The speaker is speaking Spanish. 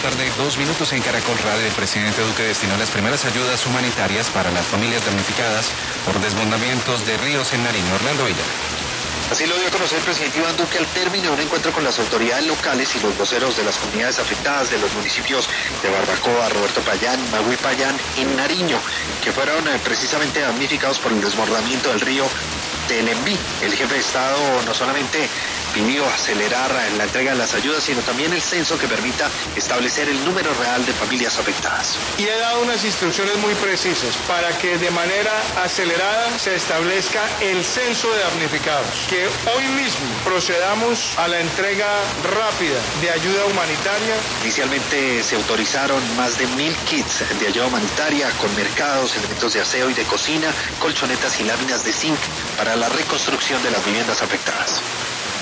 tarde, 2 minutos en Caracol Radio. El presidente Duque destinó las primeras ayudas humanitarias para las familias damnificadas por desbordamientos de ríos en Nariño. Orlando Villa. Así lo dio a conocer el presidente Iván Duque al término de un encuentro con las autoridades locales y los voceros de las comunidades afectadas de los municipios de Barbacoa, Roberto Payán, Magui Payán y Nariño, que fueron precisamente damnificados por el desbordamiento del río Telenví. El jefe de Estado no solamente pidió acelerar la entrega de las ayudas, sino también el censo que permita establecer el número real de familias afectadas. Y he dado unas instrucciones muy precisas para que de manera acelerada se establezca el censo de damnificados, que hoy mismo procedamos a la entrega rápida de ayuda humanitaria. Inicialmente se autorizaron más de 1.000 kits de ayuda humanitaria con mercados, elementos de aseo y de cocina, colchonetas y láminas de zinc para la reconstrucción de las viviendas afectadas.